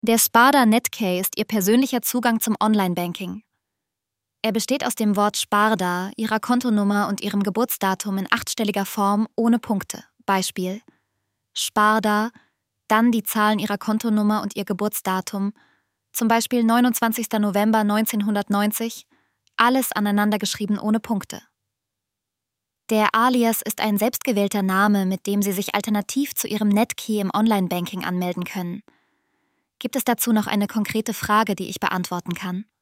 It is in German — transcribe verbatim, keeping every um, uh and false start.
Der Sparda Netkey ist Ihr persönlicher Zugang zum Online-Banking. Er besteht aus dem Wort Sparda, Ihrer Kontonummer und Ihrem Geburtsdatum in achtstelliger Form ohne Punkte. Beispiel: Sparda, dann die Zahlen Ihrer Kontonummer und Ihr Geburtsdatum, zum Beispiel neunundzwanzigster November neunzehnhundertneunzig, alles aneinander geschrieben ohne Punkte. Der Alias ist ein selbstgewählter Name, mit dem Sie sich alternativ zu Ihrem Netkey im Online-Banking anmelden können. Gibt es dazu noch eine konkrete Frage, die ich beantworten kann?